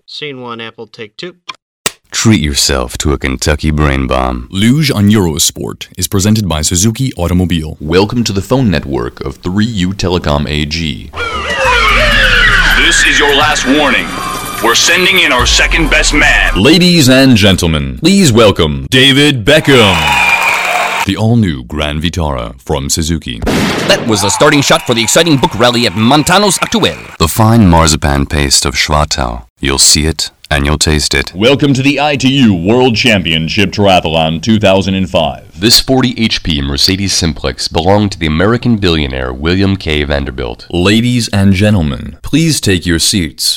Scene 1, Apple, take 2. Treat yourself to a Kentucky brain bomb. Luge on Eurosport is presented by Suzuki Automobile. Welcome to the phone network of 3U Telecom AG. This is your last warning. We're sending in our second best man. Ladies and gentlemen, please welcome David Beckham. The all-new Grand Vitara from Suzuki. That was a starting shot for the exciting book rally at Montanos Actuel. The fine marzipan paste of Schwartau. You'll see it and you'll taste it. Welcome to the ITU World Championship Triathlon 2005. This 40 HP Mercedes Simplex belonged to the American billionaire William K. Vanderbilt. Ladies and gentlemen, please take your seats.